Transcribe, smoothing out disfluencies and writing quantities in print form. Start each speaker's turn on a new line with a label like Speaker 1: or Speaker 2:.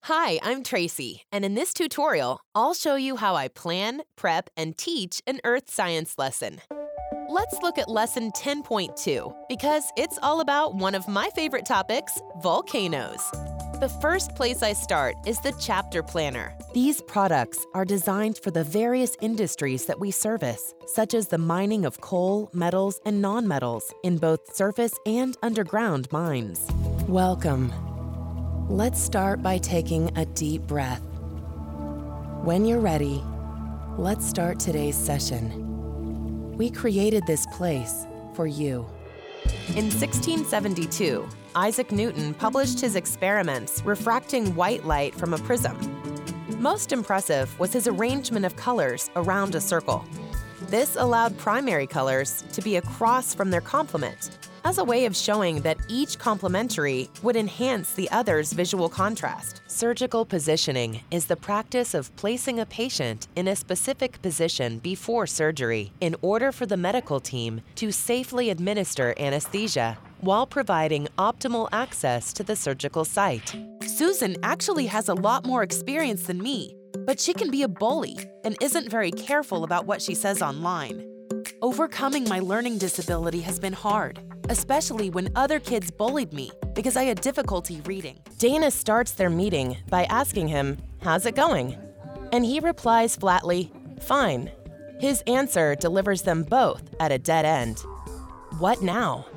Speaker 1: Hi, I'm Tracy, and in this tutorial, I'll show you how I plan, prep, and teach an earth science lesson. Let's look at lesson 10.2, because it's all about one of my favorite topics, volcanoes. The first place I start is the chapter planner. These products are designed for the various industries that we service, such as the mining of coal, metals, and non-metals in both surface and underground mines. Welcome. Let's start by taking a deep breath. When you're ready, let's start today's session. We created this place for you. In 1672, Isaac Newton published his experiments refracting white light from a prism. Most impressive was his arrangement of colors around a circle. This allowed primary colors to be across from their complement, as a way of showing that each complementary would enhance the other's visual contrast. Surgical positioning is the practice of placing a patient in a specific position before surgery in order for the medical team to safely administer anesthesia while providing optimal access to the surgical site. Susan actually has a lot more experience than me, but she can be a bully and isn't very careful about what she says online. Overcoming my learning disability has been hard, especially when other kids bullied me because I had difficulty reading. Dana starts their meeting by asking him, "How's it going?" And he replies flatly, "Fine." His answer delivers them both at a dead end. What now?